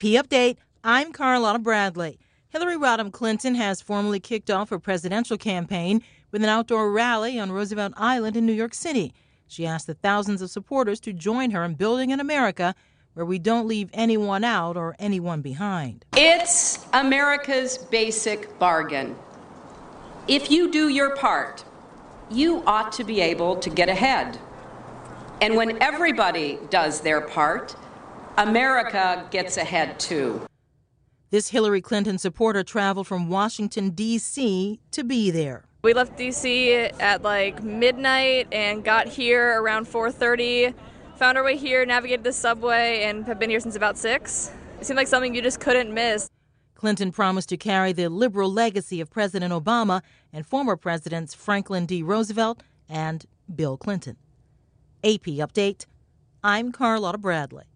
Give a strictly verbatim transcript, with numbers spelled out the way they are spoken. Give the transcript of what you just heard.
P Update, I'm Carlotta Bradley. Hillary Rodham Clinton has formally kicked off her presidential campaign with an outdoor rally on Roosevelt Island in New York City. She asked the thousands of supporters to join her in building an America where we don't leave anyone out or anyone behind. It's America's basic bargain. If you do your part, you ought to be able to get ahead. And when everybody does their part, America gets ahead too. This Hillary Clinton supporter traveled from Washington, D C to be there. We left D C at like midnight and got here around four thirty. Found our way here, navigated the subway, and have been here since about six. It seemed like something you just couldn't miss. Clinton promised to carry the liberal legacy of President Obama and former presidents Franklin D. Roosevelt and Bill Clinton. A P Update, I'm Carlotta Bradley.